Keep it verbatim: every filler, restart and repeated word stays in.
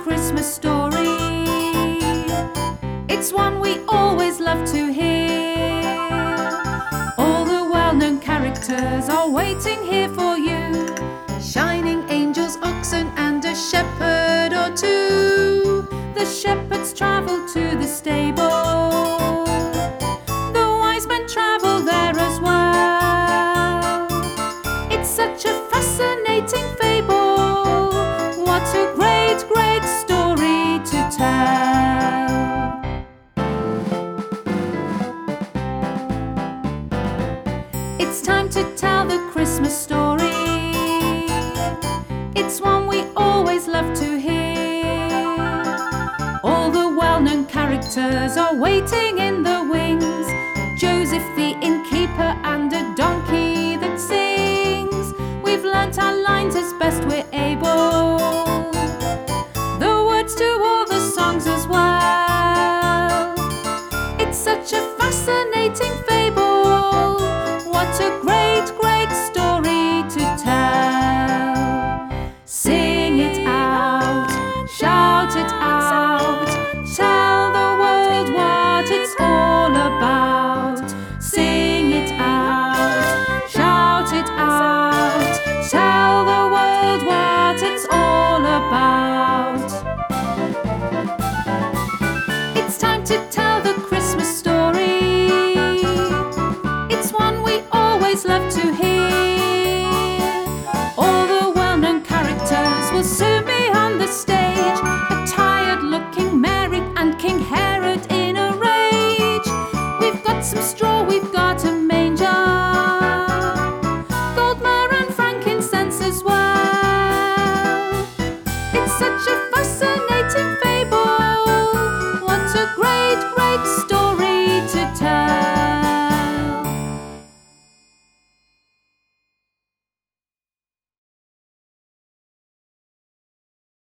Christmas story. It's one we always love to hear. All the well-known characters are waiting here for you. Shining angels, oxen, and a shepherd or two. The shepherds travel to the stable. The wise men travel there as well. It's such a fascinating fable. What a great, great story to tell. It's time to tell the Christmas story. It's one we always love to hear. All the well-known characters are waiting in the wings. Joseph the innkeeper and a donkey that sings. We've learnt our lines as best we're able. The words to all the songs as well. It's such a fascinating fable. What a great, great story to tell. Sing it out, shout it out, tell the world what it's all about. Sing it out, shout it out, tell the world what it's all about. It's time to tell the Christmas story. It's one we always love to hear. All the well-known characters will soon be on the stage. A tired-looking Mary and King Herod in a rage. We've got some straw, we've got a manger, gold, myrrh and frankincense as well. It's such a fascinating fable. What a great, great story.